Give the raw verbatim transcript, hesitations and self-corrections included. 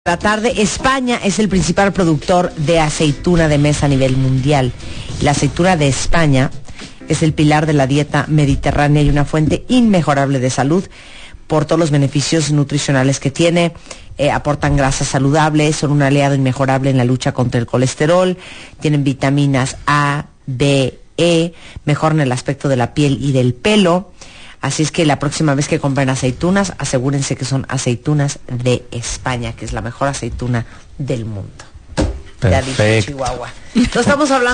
La tarde, España es el principal productor de aceituna de mesa a nivel mundial. La aceituna de España es el pilar de la dieta mediterránea y una fuente inmejorable de salud por todos los beneficios nutricionales que tiene. Eh, aportan grasas saludables, son un aliado inmejorable en la lucha contra el colesterol, tienen vitaminas A, B, E, mejoran el aspecto de la piel y del pelo. Así es que la próxima vez que compren aceitunas, asegúrense que son aceitunas de España, que es la mejor aceituna del mundo. Perfecto. Ya dije, Chihuahua. Entonces estamos hablando